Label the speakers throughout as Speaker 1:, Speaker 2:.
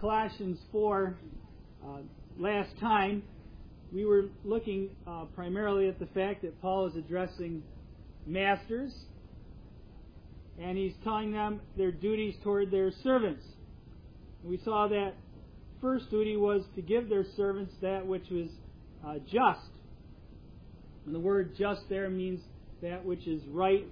Speaker 1: Colossians 4 last time, we were looking primarily at the fact that Paul is addressing masters, and he's telling them their duties toward their servants. We saw that first duty was to give their servants that which was just. And the word just there means that which is right,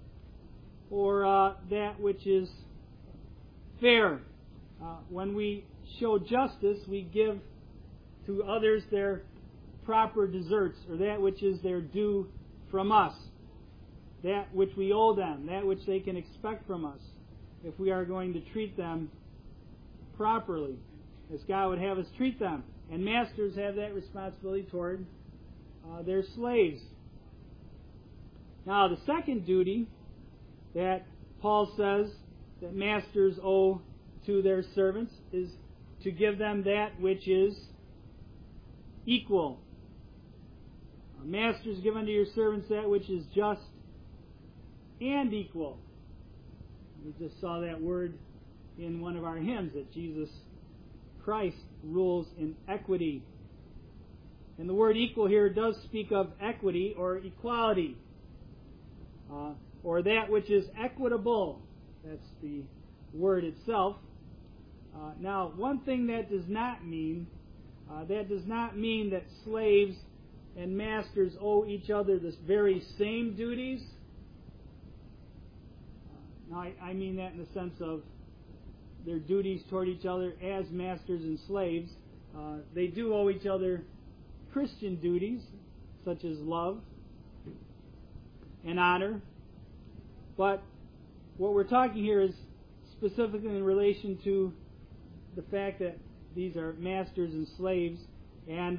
Speaker 1: or that which is fair. When we show justice, we give to others their proper deserts, or that which is their due from us, that which we owe them, that which they can expect from us, if we are going to treat them properly, as God would have us treat them. And masters have that responsibility toward their slaves. Now, the second duty that Paul says that masters owe to their servants is to give them that which is equal. Masters, give unto your servants that which is just and equal. We just saw that word in one of our hymns, that Jesus Christ rules in equity. And the word equal here does speak of equity or equality, or that which is equitable. That's the word itself. Now, one thing that does not mean that slaves and masters owe each other the very same duties. Now, I mean that in the sense of their duties toward each other as masters and slaves. They do owe each other Christian duties, such as love and honor. But what we're talking here is specifically in relation to the fact that these are masters and slaves, and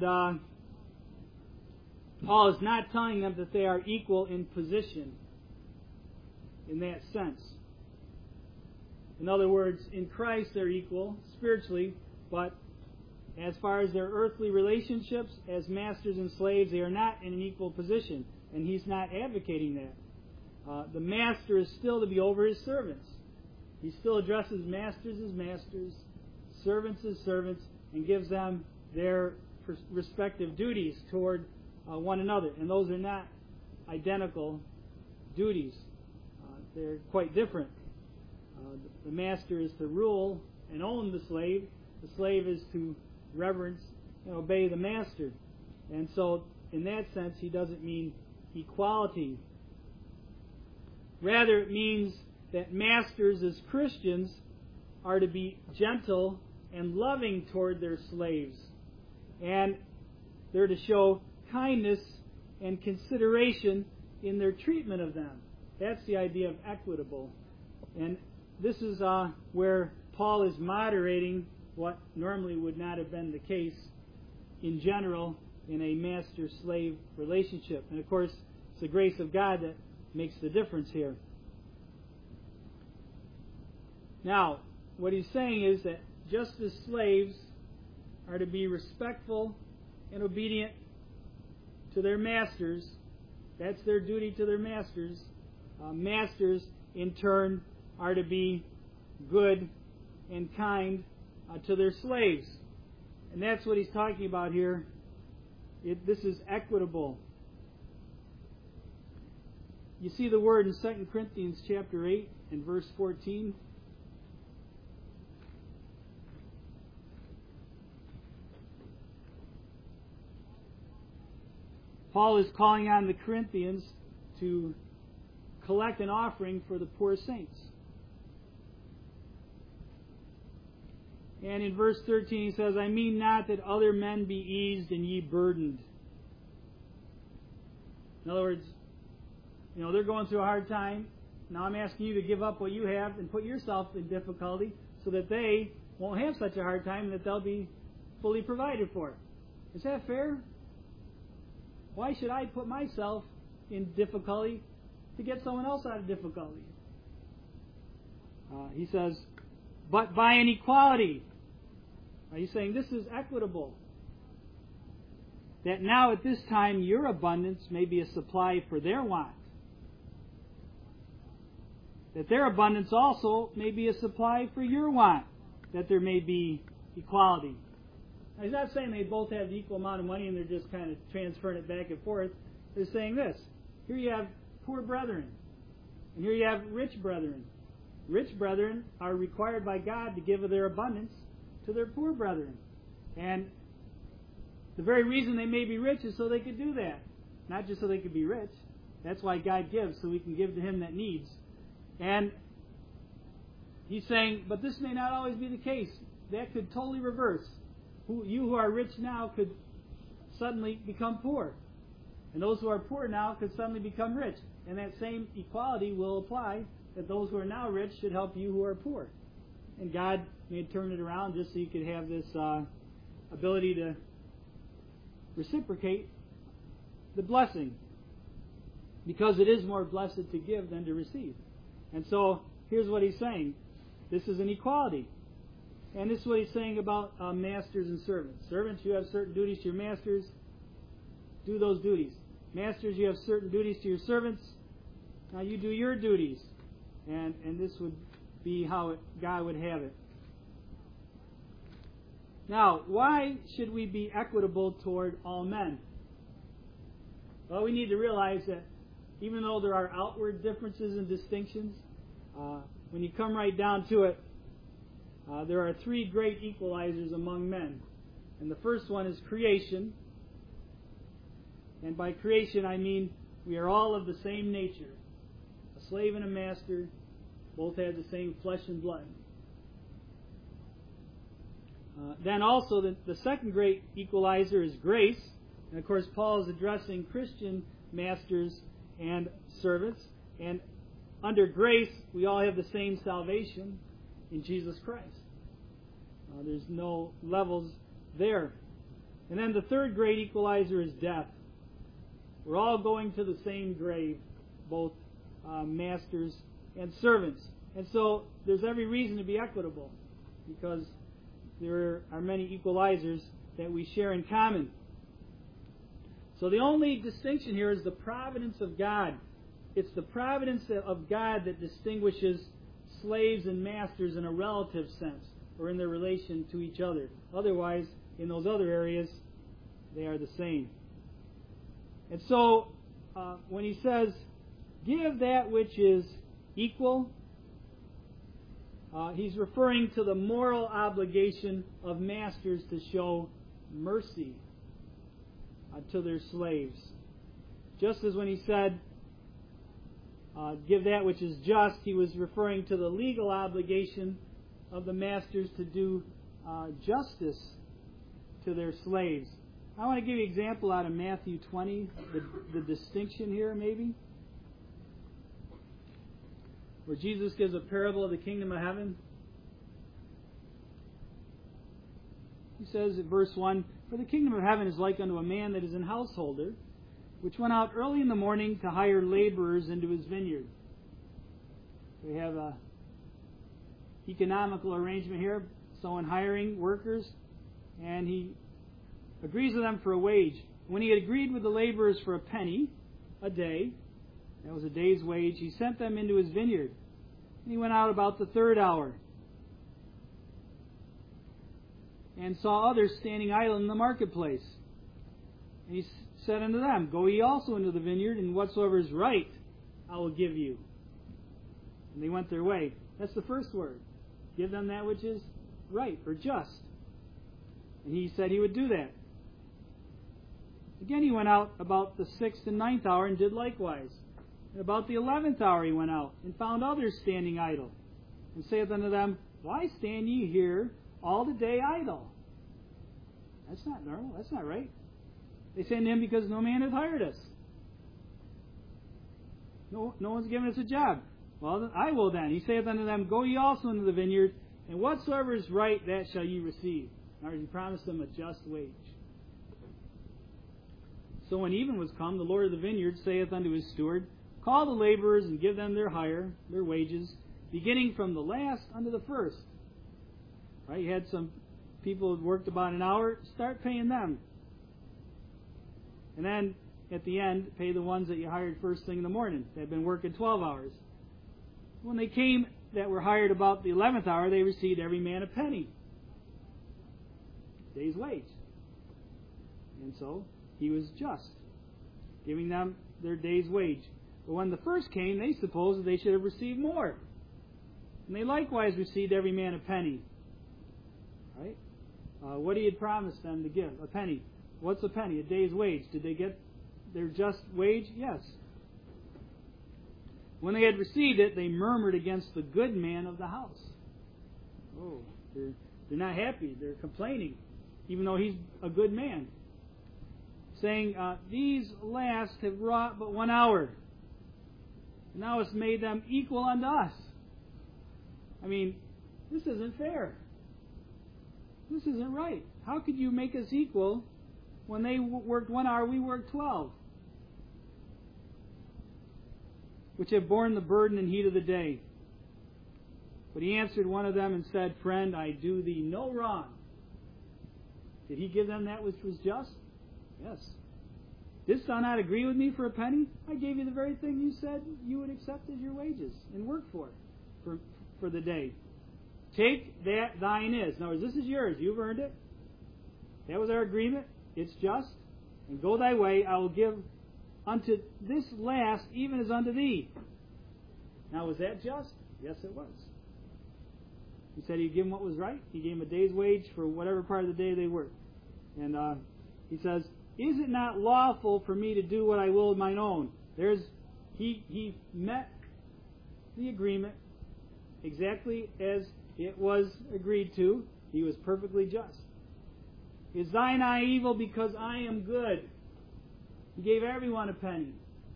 Speaker 1: Paul is not telling them that they are equal in position in that sense. In other words, in Christ they're equal spiritually, but as far as their earthly relationships as masters and slaves, they are not in an equal position, and he's not advocating that. The master is still to be over his servants. He still addresses masters as masters, servants as servants, and gives them their respective duties toward one another. And those are not identical duties. They're quite different. The master is to rule and own the slave. The slave is to reverence and obey the master. And so, in that sense, he doesn't mean equality. Rather, it means that masters as Christians are to be gentle and loving toward their slaves. And they're to show kindness and consideration in their treatment of them. That's the idea of equitable. And this is where Paul is moderating what normally would not have been the case in general in a master-slave relationship. And of course, it's the grace of God that makes the difference here. Now, what he's saying is that just as slaves are to be respectful and obedient to their masters, that's their duty to their masters, masters in turn are to be good and kind to their slaves. And that's what he's talking about here. This is equitable. You see the word in 2 Corinthians chapter 8 and verse 14. Paul is calling on the Corinthians to collect an offering for the poor saints. And in verse 13 he says, I mean not that other men be eased and ye burdened. In other words, they're going through a hard time. Now I'm asking you to give up what you have and put yourself in difficulty so that they won't have such a hard time and that they'll be fully provided for. Is that fair? Why should I put myself in difficulty to get someone else out of difficulty? He says, but by an equality. He's saying this is equitable. That now at this time your abundance may be a supply for their want. That their abundance also may be a supply for your want. That there may be equality. Now, he's not saying they both have the equal amount of money and they're just kind of transferring it back and forth. They're saying this. Here you have poor brethren, and here you have rich brethren. Rich brethren are required by God to give of their abundance to their poor brethren. And the very reason they may be rich is so they could do that. Not just so they could be rich. That's why God gives, so we can give to him that needs. And he's saying, but this may not always be the case. That could totally reverse. You who are rich now could suddenly become poor. And those who are poor now could suddenly become rich. And that same equality will apply, that those who are now rich should help you who are poor. And God may turn it around just so you could have this ability to reciprocate the blessing. Because it is more blessed to give than to receive. And so, here's what he's saying. This is an equality. And this is what he's saying about masters and servants. Servants, you have certain duties to your masters. Do those duties. Masters, you have certain duties to your servants. Now you do your duties. And this would be how God would have it. Now, why should we be equitable toward all men? Well, we need to realize that even though there are outward differences and distinctions, when you come right down to it, there are three great equalizers among men. And the first one is creation. And by creation I mean we are all of the same nature. A slave and a master both have the same flesh and blood. Then also the second great equalizer is grace. And of course Paul is addressing Christian masters and servants. And under grace we all have the same salvation in Jesus Christ. There's no levels there. And then the third great equalizer is death. We're all going to the same grave, both masters and servants. And so there's every reason to be equitable, because there are many equalizers that we share in common. So the only distinction here is the providence of God. It's the providence of God that distinguishes slaves and masters in a relative sense, or in their relation to each other. Otherwise, in those other areas, they are the same. And so, when he says, give that which is equal, he's referring to the moral obligation of masters to show mercy to their slaves. Just as when he said, give that which is just, he was referring to the legal obligation of the masters to do justice to their slaves. I want to give you an example out of Matthew 20, the distinction here maybe, where Jesus gives a parable of the kingdom of heaven. He says in verse 1, for the kingdom of heaven is like unto a man that is an householder, which went out early in the morning to hire laborers into his vineyard. We have a economical arrangement here, someone hiring workers, and he agrees with them for a wage. When he had agreed with the laborers for a penny a day, that was a day's wage, he sent them into his vineyard. And he went out about the third hour and saw others standing idle in the marketplace. And he said unto them, go ye also into the vineyard, and whatsoever is right I will give you. And they went their way. That's the first word. Give them that which is right or just. And he said he would do that. Again he went out about the 6th and 9th hour and did likewise. And about the 11th hour he went out and found others standing idle. And saith unto them, why stand ye here all the day idle? That's not normal. That's not right. They say unto him, because no man hath hired us. No one's given us a job. Well, I will then. He saith unto them, go ye also into the vineyard, and whatsoever is right, that shall ye receive. In other words, he promised them a just wage. So when even was come, the Lord of the vineyard saith unto his steward, call the laborers and give them their hire, their wages, beginning from the last unto the first. Right? You had some people who worked about an hour, start paying them. And then, at the end, pay the ones that you hired first thing in the morning. They had been working 12 hours. When they came that were hired about the 11th hour, they received every man a penny. day's wage. And so he was just, giving them their day's wage. But when the first came, they supposed that they should have received more. And they likewise received every man a penny. Right? What he had promised them to give, a penny. What's a penny? A day's wage. Did they get their just wage? Yes. When they had received it, they murmured against the good man of the house. Oh, they're not happy. They're complaining, even though he's a good man. Saying, these last have wrought but 1 hour. And thou hast made them equal unto us. I mean, this isn't fair. This isn't right. How could you make us equal when they worked 1 hour, we worked 12? Which have borne the burden and heat of the day. But he answered one of them and said, Friend, I do thee no wrong. Did he give them that which was just? Yes. Didst thou not agree with me for a penny? I gave you the very thing you said you would accept as your wages and work for the day. Take that thine is. In other words, this is yours. You've earned it. That was our agreement. It's just. And go thy way. I will give unto this last even as unto thee. Now, was that just? Yes, it was. He said he'd give them what was right. He gave them a day's wage for whatever part of the day they worked. And he says, is it not lawful for me to do what I will of mine own? He met the agreement exactly as it was agreed to. He was perfectly just. Is thine eye evil because I am good? He gave everyone a penny.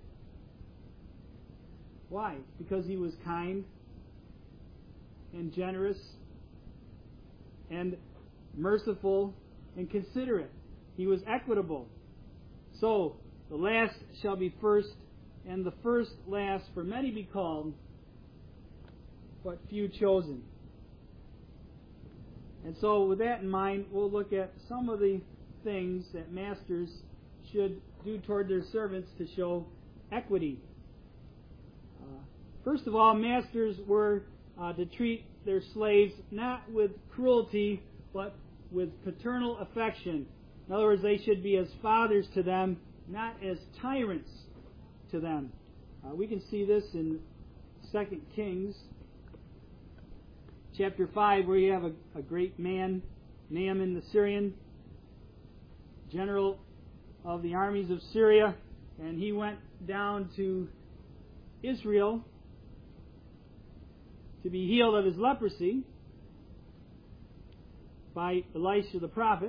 Speaker 1: Why? Because he was kind and generous and merciful and considerate. He was equitable. So, the last shall be first, and the first last, for many be called, but few chosen. And so, with that in mind, we'll look at some of the things that masters should do toward their servants to show equity. First of all, masters were to treat their slaves not with cruelty, but with paternal affection. In other words, they should be as fathers to them, not as tyrants to them. We can see this in 2 Kings chapter 5, where you have a great man, Naaman the Syrian, general of the armies of Syria, and he went down to Israel to be healed of his leprosy by Elisha the prophet.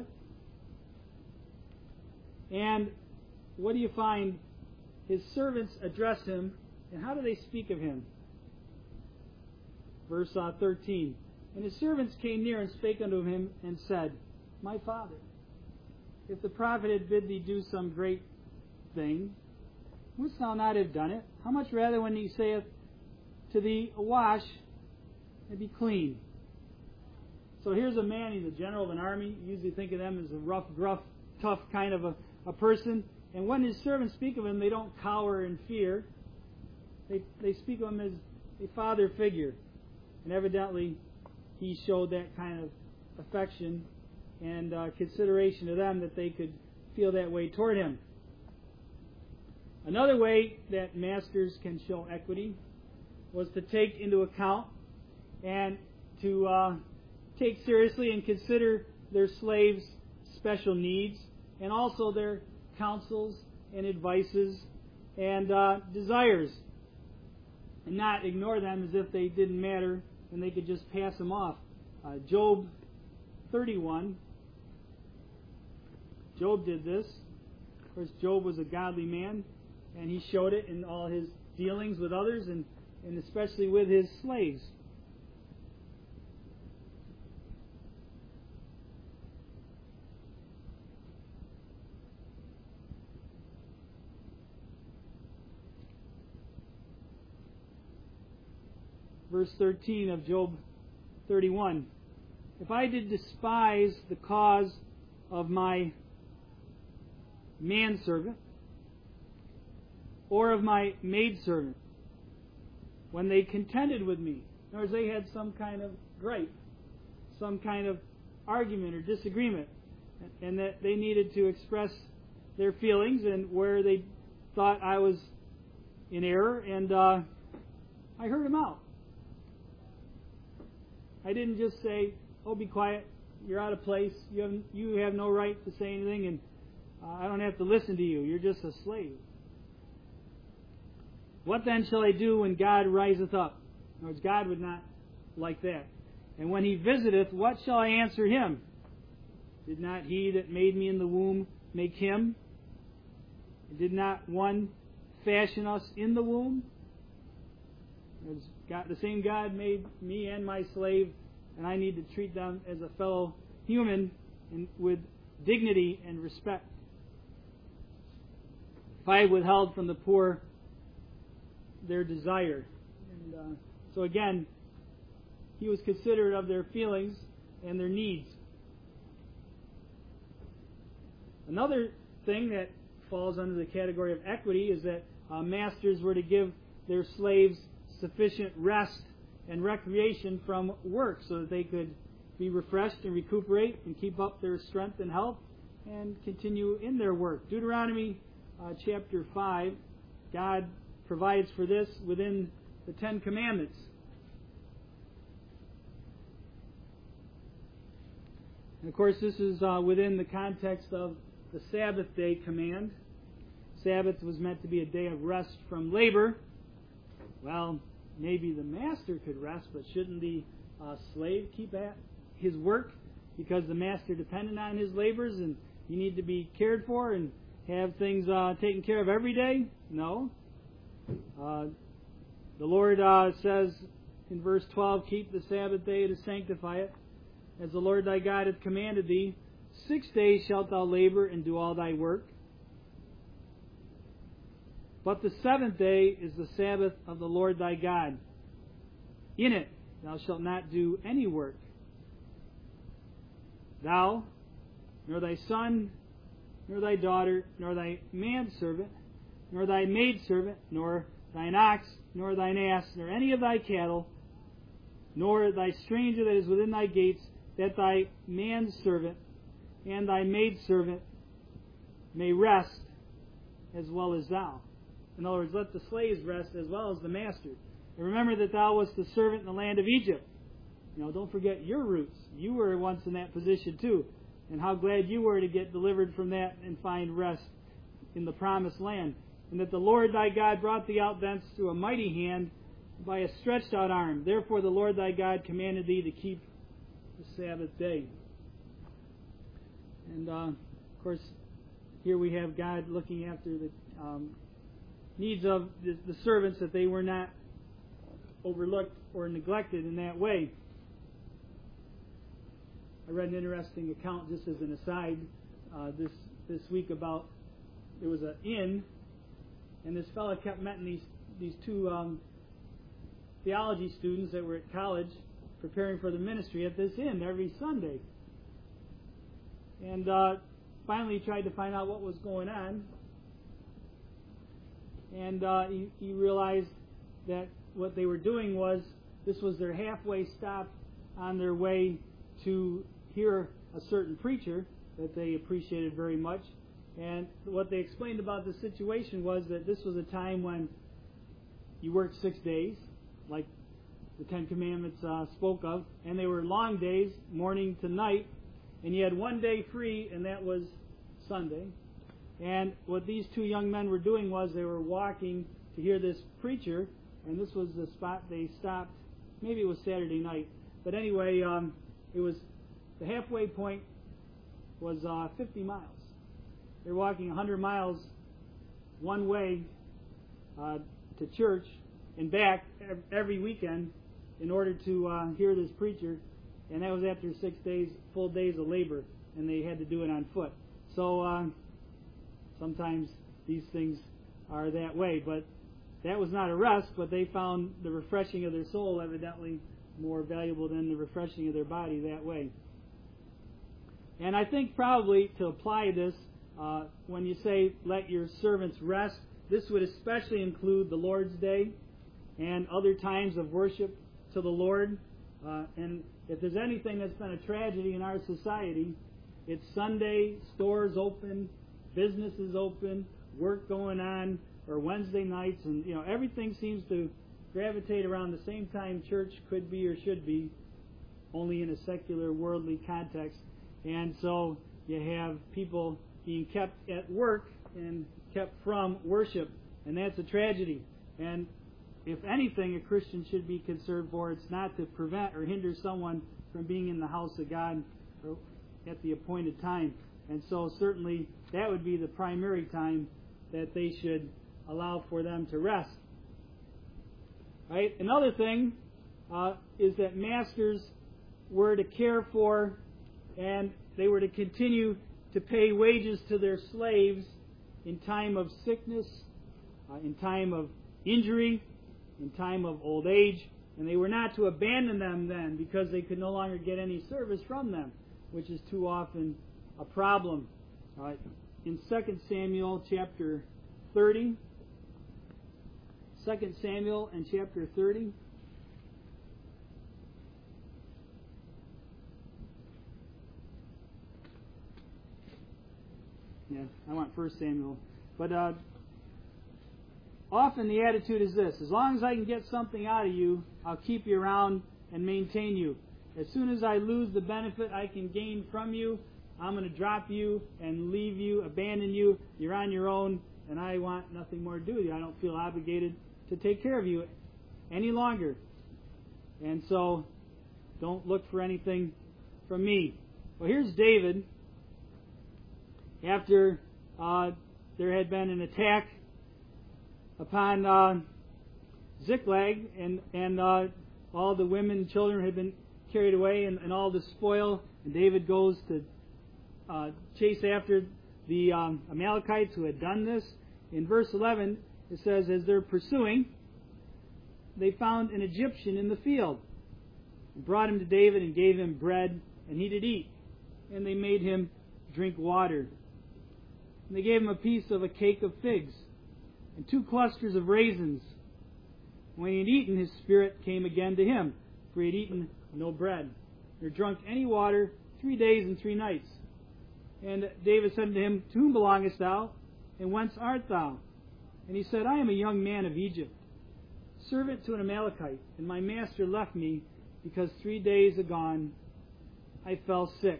Speaker 1: And what do you find? His servants address him, and how do they speak of him? Verse 13. And his servants came near and spake unto him and said, My father, if the prophet had bid thee do some great thing, wouldst thou not have done it? How much rather when he saith to thee, Wash and be clean? So here's a man, he's a general of an army. You usually think of them as a rough, gruff, tough kind of a person. And when his servants speak of him, they don't cower in fear. They speak of him as a father figure. And evidently, he showed that kind of affection and consideration to them that they could feel that way toward him. Another way that masters can show equity was to take into account and to take seriously and consider their slaves' special needs and also their counsels and advices and desires, and not ignore them as if they didn't matter and they could just pass them off. Job 31. Job did this. Of course, Job was a godly man, and he showed it in all his dealings with others and especially with his slaves. Verse 13 of Job 31. If I did despise the cause of my manservant or of my maidservant, when they contended with me, in other words, they had some kind of gripe, some kind of argument or disagreement, and that they needed to express their feelings and where they thought I was in error, and I heard them out. I didn't just say, "Oh, be quiet. You're out of place. You have no right to say anything, and I don't have to listen to you. You're just a slave." What then shall I do when God riseth up? In other words, God would not like that. And when He visiteth, what shall I answer Him? Did not He that made me in the womb make him? Did not one fashion us in the womb? God, the same God made me and my slave, and I need to treat them as a fellow human and with dignity and respect. If I withheld from the poor their desire. And so again, He was considerate of their feelings and their needs. Another thing that falls under the category of equity is that masters were to give their slaves sufficient rest and recreation from work so that they could be refreshed and recuperate and keep up their strength and health and continue in their work. Deuteronomy chapter 5, God provides for this within the Ten Commandments. And of course, this is within the context of the Sabbath day command. Sabbath was meant to be a day of rest from labor. Well, maybe the master could rest, but shouldn't the slave keep at his work because the master depended on his labors and you need to be cared for and have things taken care of every day? No. The Lord says in verse 12, "Keep the Sabbath day to sanctify it, as the Lord thy God hath commanded thee. 6 days shalt thou labor and do all thy work. But the seventh day is the Sabbath of the Lord thy God. In it thou shalt not do any work. Thou, nor thy son, nor thy daughter, nor thy manservant, nor thy maidservant, nor thine ox, nor thine ass, nor any of thy cattle, nor thy stranger that is within thy gates, that thy manservant and thy maidservant may rest as well as thou." In other words, let the slaves rest as well as the master. And remember that thou wast the servant in the land of Egypt. Don't forget your roots. You were once in that position too. And how glad you were to get delivered from that and find rest in the promised land. And that the Lord thy God brought thee out thence through a mighty hand by a stretched out arm. Therefore the Lord thy God commanded thee to keep the Sabbath day. And of course, here we have God looking after the needs of the servants, that they were not overlooked or neglected in that way. I read an interesting account, just as an aside, this week about there was an inn, and this fellow kept meeting these two theology students that were at college preparing for the ministry at this inn every Sunday. And finally he tried to find out what was going on. And he realized that what they were doing was, this was their halfway stop on their way to hear a certain preacher that they appreciated very much. And what they explained about the situation was that this was a time when you worked 6 days, like the Ten Commandments spoke of, and they were long days, morning to night, and you had 1 day free, and that was Sunday. And what these two young men were doing was they were walking to hear this preacher, and this was the spot they stopped. Maybe it was Saturday night. But anyway, it was the halfway point was 50 miles. They were walking 100 miles one way to church and back every weekend in order to hear this preacher. And that was after 6 days, full days of labor, and they had to do it on foot. So sometimes these things are that way. But that was not a rest, but they found the refreshing of their soul evidently more valuable than the refreshing of their body that way. And I think probably to apply this, when you say, let your servants rest, this would especially include the Lord's Day and other times of worship to the Lord. And if there's anything that's been a tragedy in our society, it's Sunday, stores open, businesses open, work going on, or Wednesday nights, and everything seems to gravitate around the same time church could be or should be, only in a secular, worldly context. And so you have people being kept at work and kept from worship, and that's a tragedy. And if anything a Christian should be concerned for, it's not to prevent or hinder someone from being in the house of God at the appointed time. And so certainly that would be the primary time that they should allow for them to rest. Right? Another thing is that masters were to care for and they were to continue to pay wages to their slaves in time of sickness, in time of injury, in time of old age, and they were not to abandon them then because they could no longer get any service from them, which is too often a problem. In 2 Samuel chapter 30, 2 Samuel and chapter 30, I want 1 Samuel. But often the attitude is this: as long as I can get something out of you, I'll keep you around and maintain you. As soon as I lose the benefit I can gain from you, I'm going to drop you and leave you, abandon you. You're on your own, and I want nothing more to do with you. I don't feel obligated to take care of you any longer. And so, don't look for anything from me. Well, here's David. After there had been an attack upon Ziklag, and all the women and children had been carried away, and all the spoil, and David goes to chase after the Amalekites who had done this. In verse 11, it says, as they're pursuing, they found an Egyptian in the field, and brought him to David and gave him bread, and he did eat, and they made him drink water. And they gave him a piece of a cake of figs and 2 clusters of raisins. When he had eaten, his spirit came again to him, for he had eaten no bread, nor drunk any water 3 days and 3 nights. And David said to him, to whom belongest thou, and whence art thou? And he said, I am a young man of Egypt, servant to an Amalekite, and my master left me, because 3 days agone I fell sick.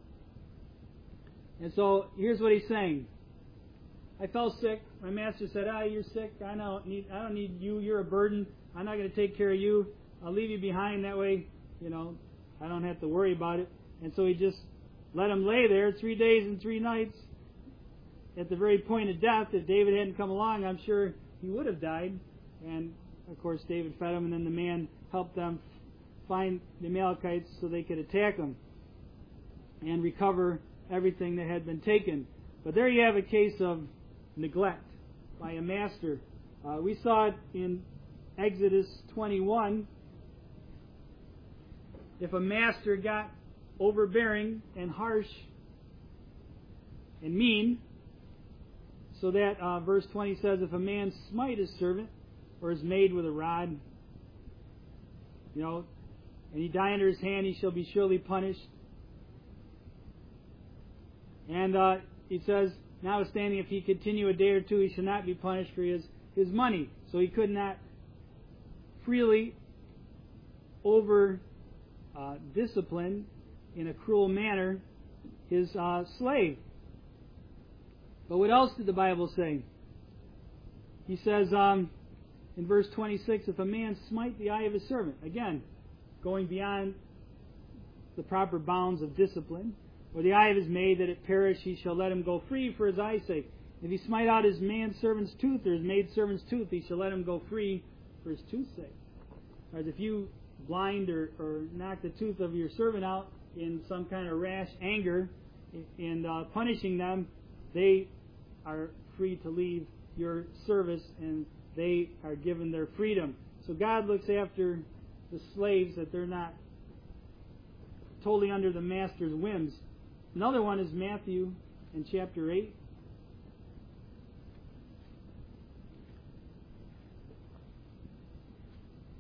Speaker 1: And so here's what he's saying. I fell sick. My master said, you're sick. I don't need you. You're a burden. I'm not going to take care of you. I'll leave you behind. That way, I don't have to worry about it. And so he just let him lay there 3 days and 3 nights. At the very point of death, if David hadn't come along, I'm sure he would have died. And, of course, David fed him, and then the man helped them find the Amalekites so they could attack them and recover everything that had been taken. But there you have a case of neglect by a master. We saw it in Exodus 21. If a master got overbearing and harsh and mean, so that verse 20 says, if a man smite his servant or his maid with a rod, and he die under his hand, he shall be surely punished. And he says, notwithstanding, if he continue a day or 2, he shall not be punished for his money. So he could not freely over discipline in a cruel manner his slave. But what else did the Bible say? He says in verse 26, if a man smite the eye of his servant, again, going beyond the proper bounds of discipline, or the eye of his maid, that it perish, he shall let him go free for his eye's sake. If he smite out his manservant's tooth or his maidservant's tooth, he shall let him go free for his tooth's sake. Whereas if you blind or knock the tooth of your servant out in some kind of rash anger in punishing them, they are free to leave your service and they are given their freedom. So God looks after the slaves that they're not totally under the master's whims. Another one is Matthew in chapter 8.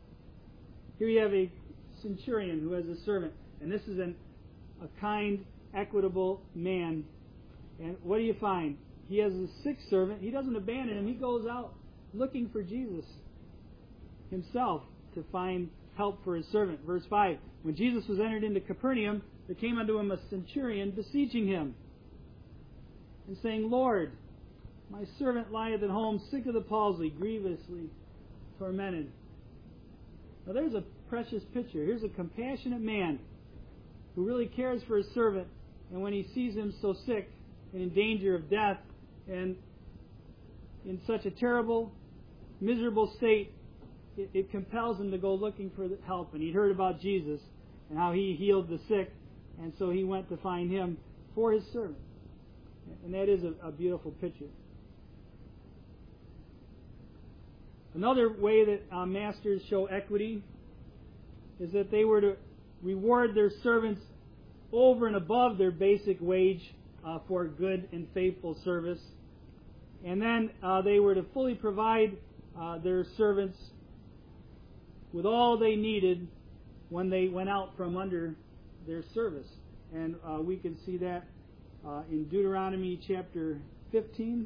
Speaker 1: Here you have a centurion who has a servant, and this is a kind equitable man. And what do you find? He has a sick servant. He doesn't abandon him. He goes out looking for Jesus himself to find help for his servant. Verse 5, when Jesus was entered into Capernaum, there came unto him a centurion beseeching him, and saying, Lord, my servant lieth at home, sick of the palsy, grievously tormented. Now there's a precious picture. Here's a compassionate man who really cares for his servant, and when he sees him so sick and in danger of death and in such a terrible, miserable state, it compels him to go looking for help. And he'd heard about Jesus and how he healed the sick, and so he went to find him for his servant. And that is a beautiful picture. Another way that masters show equity is that they were to reward their servants over and above their basic wage for good and faithful service. And then they were to fully provide their servants with all they needed when they went out from under their service. And we can see that in Deuteronomy chapter 15.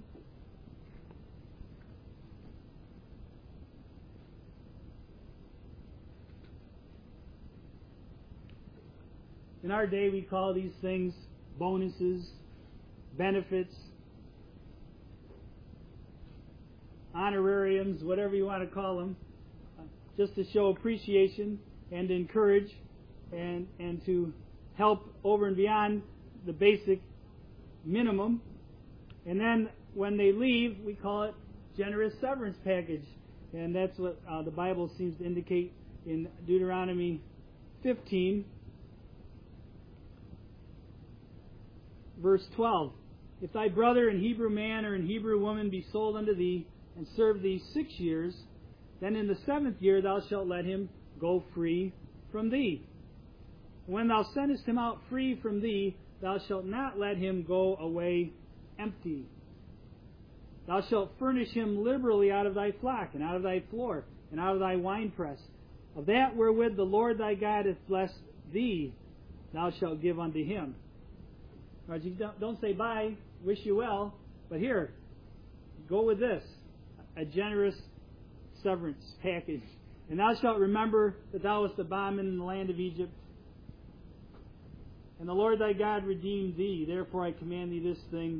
Speaker 1: In our day, we call these things bonuses, benefits, honorariums, whatever you want to call them, just to show appreciation and encourage and to help over and beyond the basic minimum. And then when they leave, we call it generous severance package. And that's what the Bible seems to indicate in Deuteronomy 15. Verse 12, if thy brother in Hebrew man or in Hebrew woman be sold unto thee, and serve thee 6 years, then in the 7th year thou shalt let him go free from thee. When thou sendest him out free from thee, thou shalt not let him go away empty. Thou shalt furnish him liberally out of thy flock, and out of thy floor, and out of thy winepress. Of that wherewith the Lord thy God hath blessed thee, thou shalt give unto him. Right, you don't say bye, wish you well, but here, go with this, a generous severance package. And thou shalt remember that thou wast a bondman in the land of Egypt, and the Lord thy God redeemed thee. Therefore I command thee this thing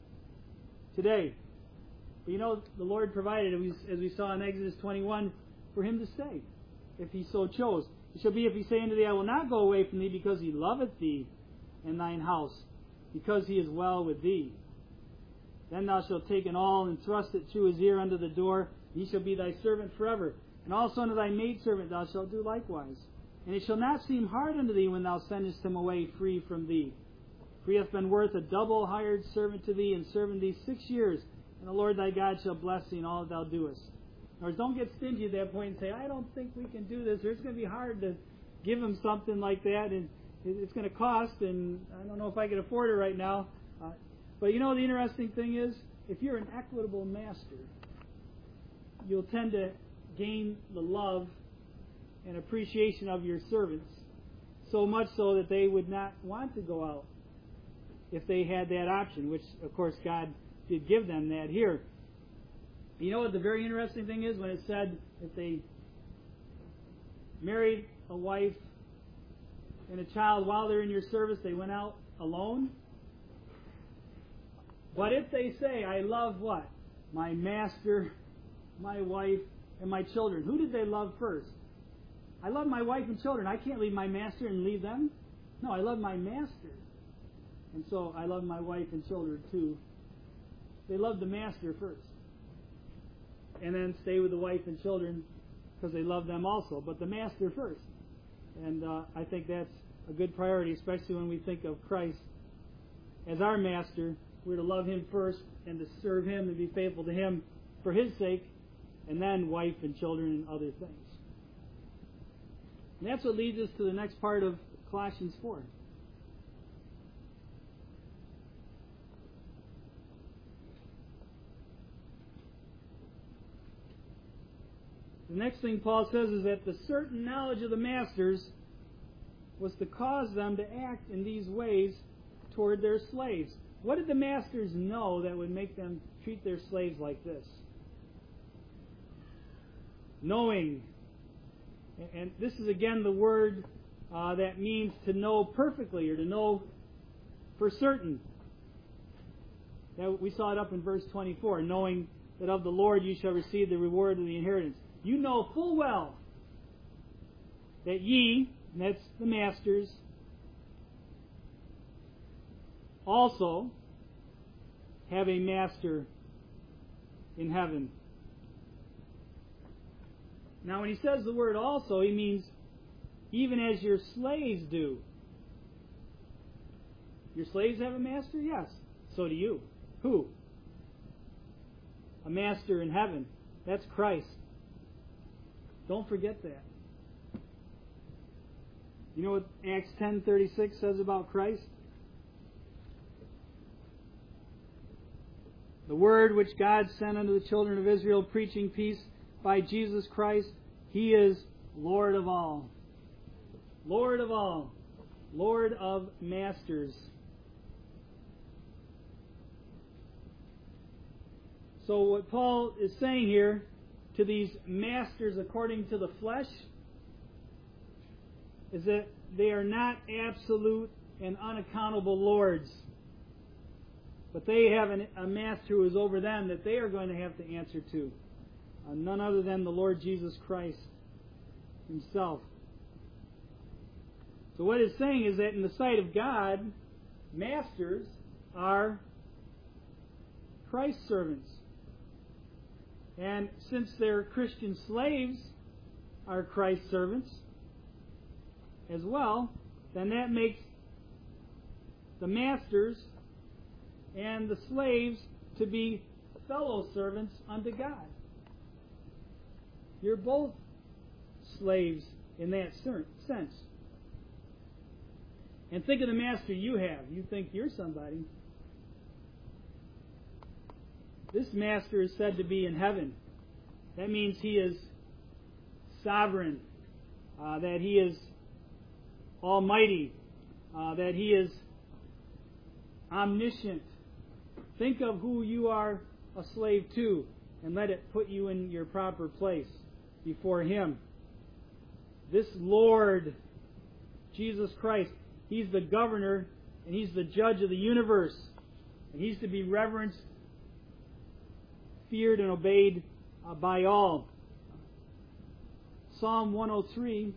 Speaker 1: today. But you know, the Lord provided, as we saw in Exodus 21, for him to stay, if he so chose. It shall be if he say unto thee, I will not go away from thee, because he loveth thee and thine house, because he is well with thee. Then thou shalt take an awl and thrust it through his ear under the door, and he shall be thy servant forever. And also unto thy maidservant thou shalt do likewise. And it shall not seem hard unto thee when thou sendest him away free from thee. For he hath been worth a double hired servant to thee, and serving thee 6 years. And the Lord thy God shall bless thee in all that thou doest. In other words, don't get stingy at that point and say, I don't think we can do this, or it's going to be hard to give him something like that, and it's going to cost, and I don't know if I can afford it right now. But you know, the interesting thing is, if you're an equitable master, you'll tend to gain the love and appreciation of your servants, so much so that they would not want to go out if they had that option, which, of course, God did give them that here. You know what the very interesting thing is? When it said if they married a wife and a child while they're in your service, they went out alone. But if they say, I love what? My master, my wife, and my children. Who did they love first? I love my wife and children. I can't leave my master and leave them. No, I love my master. And so I love my wife and children too. They love the master first. And then stay with the wife and children because they love them also. But the master first. And I think that's a good priority, especially when we think of Christ as our master. We're to love him first and to serve him and be faithful to him for his sake, and then wife and children and other things. And that's what leads us to the next part of Colossians 4. The next thing Paul says is that the certain knowledge of the masters was to cause them to act in these ways toward their slaves. What did the masters know that would make them treat their slaves like this? Knowing. And this is again the word that means to know perfectly or to know for certain. Now, we saw it up in verse 24. Knowing that of the Lord you shall receive the reward of the inheritance. You know full well that ye, and that's the masters, also have a master in heaven. Now, when he says the word also, he means even as your slaves do. Your slaves have a master? Yes. So do you. Who? A master in heaven. That's Christ. Don't forget that. You know what Acts 10:36 says about Christ? The word which God sent unto the children of Israel, preaching peace by Jesus Christ, He is Lord of all. Lord of all. Lord of masters. So what Paul is saying here to these masters according to the flesh is that they are not absolute and unaccountable lords. But they have a master who is over them that they are going to have to answer to. None other than the Lord Jesus Christ Himself. So what it's saying is that in the sight of God, masters are Christ's servants. And since their Christian slaves are Christ's servants as well, then that makes the masters and the slaves to be fellow servants unto God. You're both slaves in that sense. And think of the master you have. You think you're somebody. This master is said to be in heaven. That means he is sovereign, that he is almighty, that he is omniscient. Think of who you are a slave to and let it put you in your proper place before Him. This Lord, Jesus Christ, He's the governor and He's the judge of the universe. And He's to be reverenced, feared, and obeyed by all. Psalm 103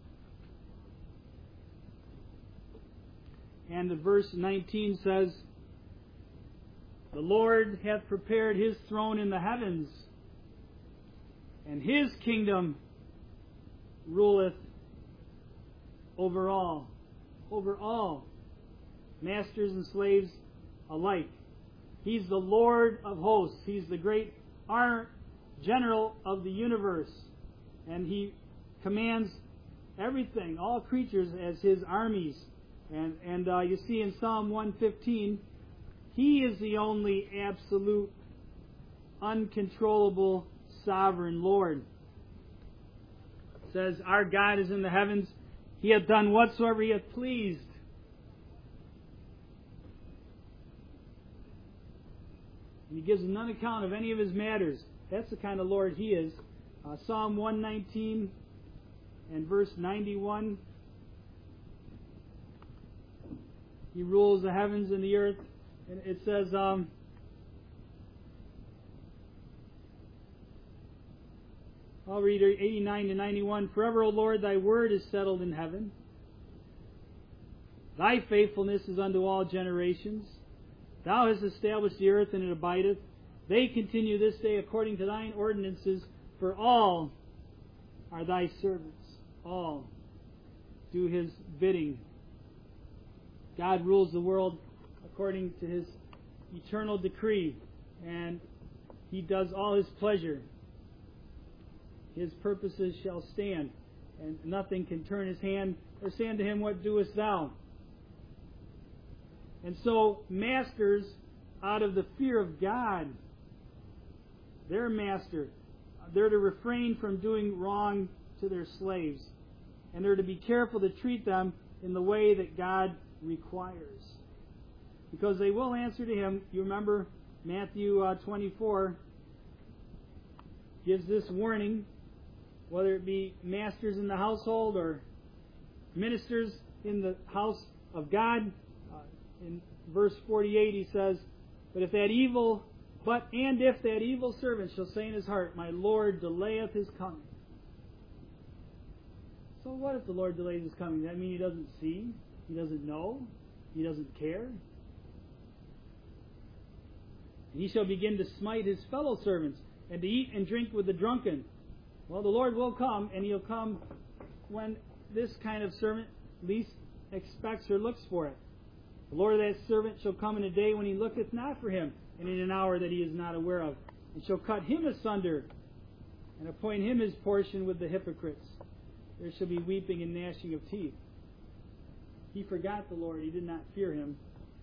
Speaker 1: and the verse 19 says, the Lord hath prepared His throne in the heavens, and His kingdom ruleth over all. Over all. Masters and slaves alike. He's the Lord of hosts. He's the great general of the universe. And He commands everything, all creatures, as His armies. And you see in Psalm 115, He is the only absolute, uncontrollable, sovereign Lord. It says, our God is in the heavens. He hath done whatsoever He hath pleased. And He gives none account of any of His matters. That's the kind of Lord He is. Psalm 119 and verse 91. He rules the heavens and the earth. And it says, I'll read 89 to 91. Forever, O Lord, Thy word is settled in heaven. Thy faithfulness is unto all generations. Thou hast established the earth, and it abideth. They continue this day according to Thine ordinances, for all are Thy servants. All do His bidding. God rules the world according to His eternal decree, and He does all His pleasure. His purposes shall stand, and nothing can turn His hand or say unto Him, what doest thou? And so, masters, out of the fear of God, their master, they're to refrain from doing wrong to their slaves, and they're to be careful to treat them in the way that God requires. because they will answer to him. You remember Matthew 24 gives this warning, whether it be masters in the household or ministers in the house of God. In verse 48 he says, if that evil servant shall say in his heart, my Lord delayeth his coming. So what if the Lord delays his coming? Does that mean he doesn't see? He doesn't know? He doesn't care? And he shall begin to smite his fellow servants, and to eat and drink with the drunken. Well, the Lord will come, and he'll come when this kind of servant least expects or looks for it. The Lord of that servant shall come in a day when he looketh not for him, and in an hour that he is not aware of, and shall cut him asunder, and appoint him his portion with the hypocrites. There shall be weeping and gnashing of teeth. He forgot the Lord, he did not fear him.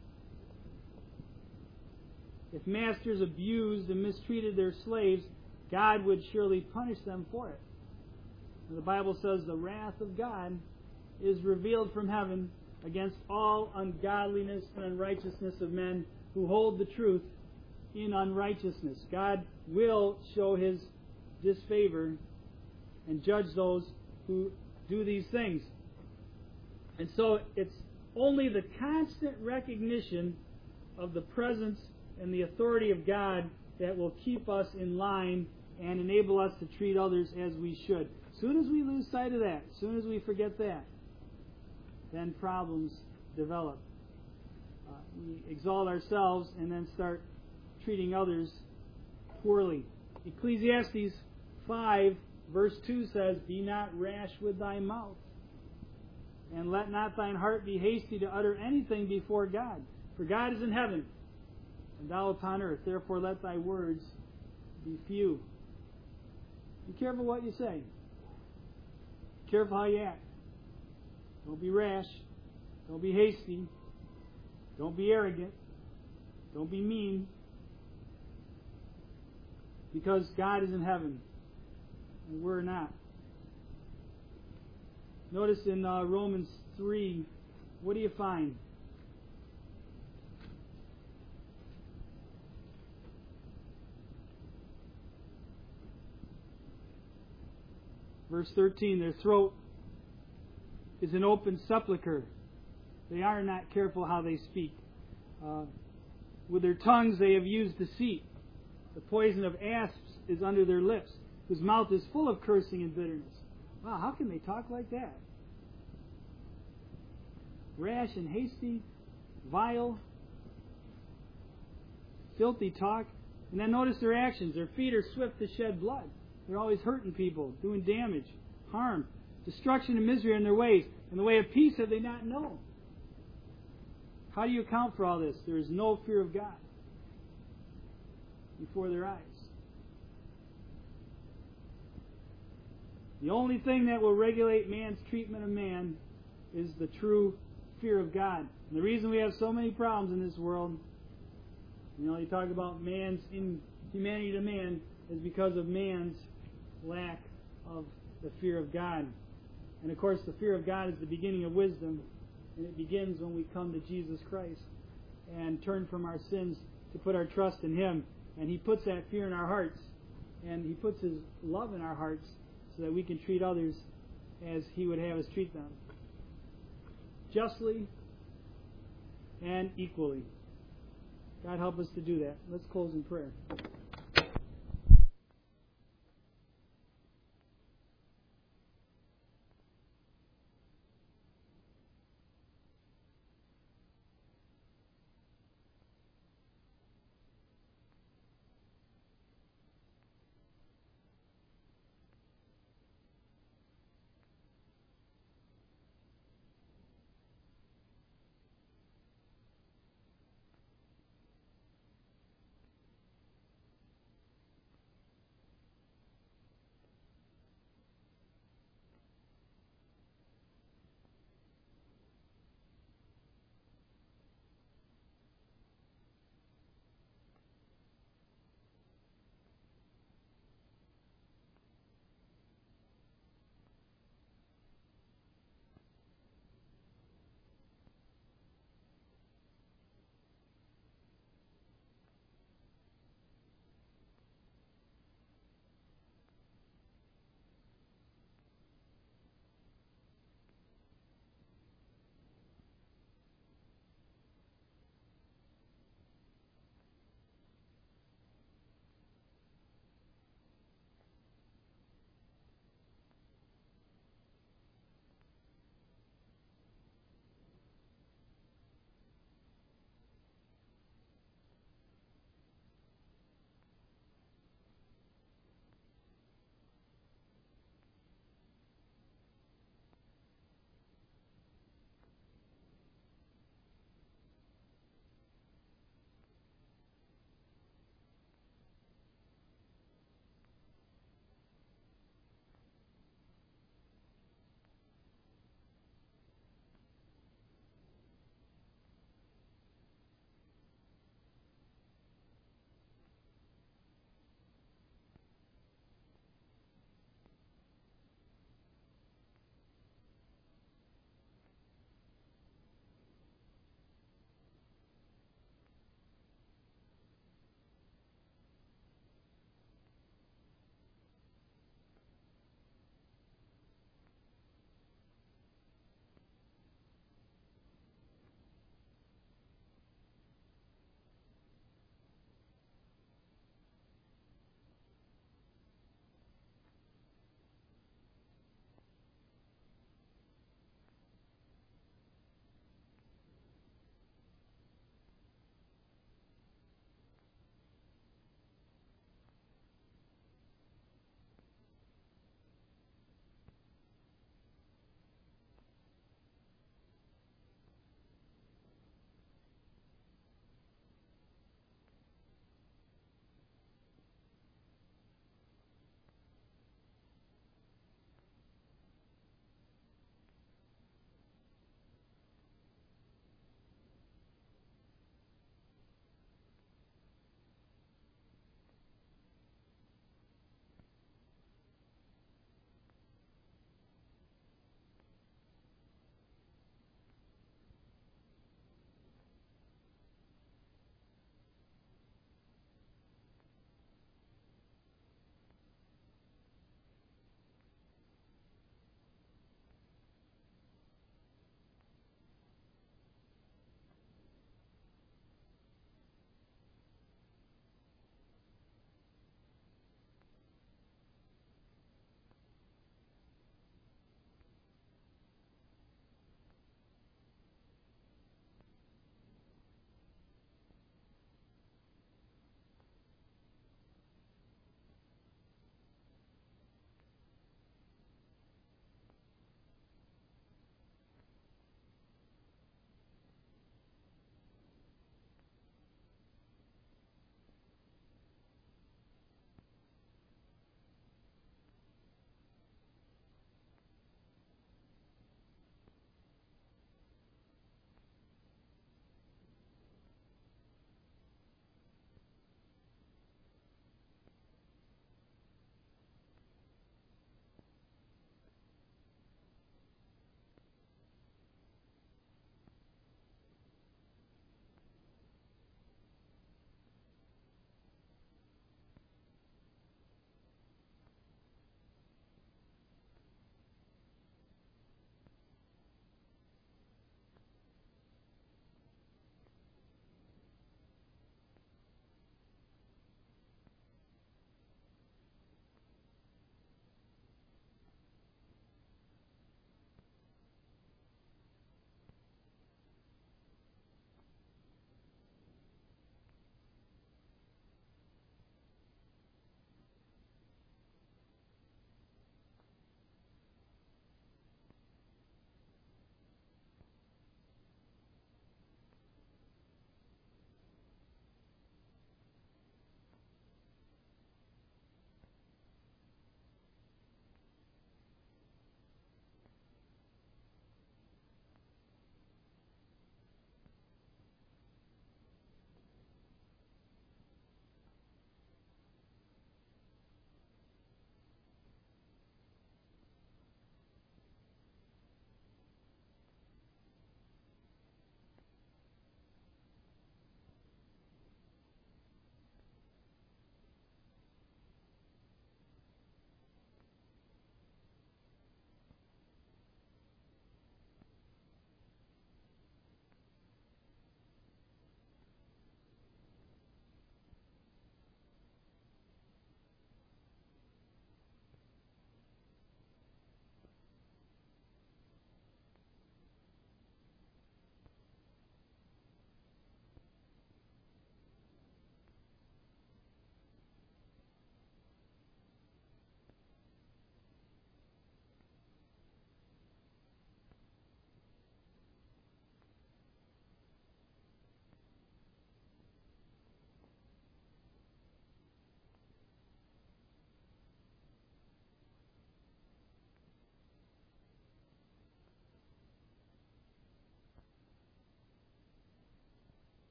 Speaker 1: If masters abused and mistreated their slaves, God would surely punish them for it. And the Bible says the wrath of God is revealed from heaven against all ungodliness and unrighteousness of men who hold the truth in unrighteousness. God will show his disfavor and judge those who do these things. And so it's only the constant recognition of the presence and the authority of God that will keep us in line and enable us to treat others as we should. As soon as we lose sight of that, as soon as we forget that, then problems develop. We exalt ourselves and then start treating others poorly. Ecclesiastes 5 verse 2 says, be not rash with thy mouth, and let not thine heart be hasty to utter anything before God. For God is in heaven, and thou upon earth. Therefore let thy words be few. Be careful what you say. Be careful how you act. Don't be rash. Don't be hasty. Don't be arrogant. Don't be mean. Because God is in heaven, and we're not. Notice in Romans 3, what do you find? Verse 13, their throat is an open sepulchre. They are not careful how they speak. With their tongues they have used deceit. The poison of asps is under their lips, whose mouth is full of cursing and bitterness. Wow, how can they talk like that? Rash and hasty, vile, filthy talk. And then notice their actions. Their feet are swift to shed blood. They're always hurting people, doing damage, harm, destruction and misery in their ways. And the way of peace have they not known. How do you account for all this? There is no fear of God before their eyes. The only thing that will regulate man's treatment of man is the true fear of God. And the reason we have so many problems in this world, you talk about man's inhumanity to man, is because of man's lack of the fear of God. And of course, the fear of God is the beginning of wisdom, and it begins when we come to Jesus Christ and turn from our sins to put our trust in Him. And He puts that fear in our hearts, and He puts His love in our hearts so that we can treat others as He would have us treat them. Justly and equally. God help us to do that. Let's close in prayer.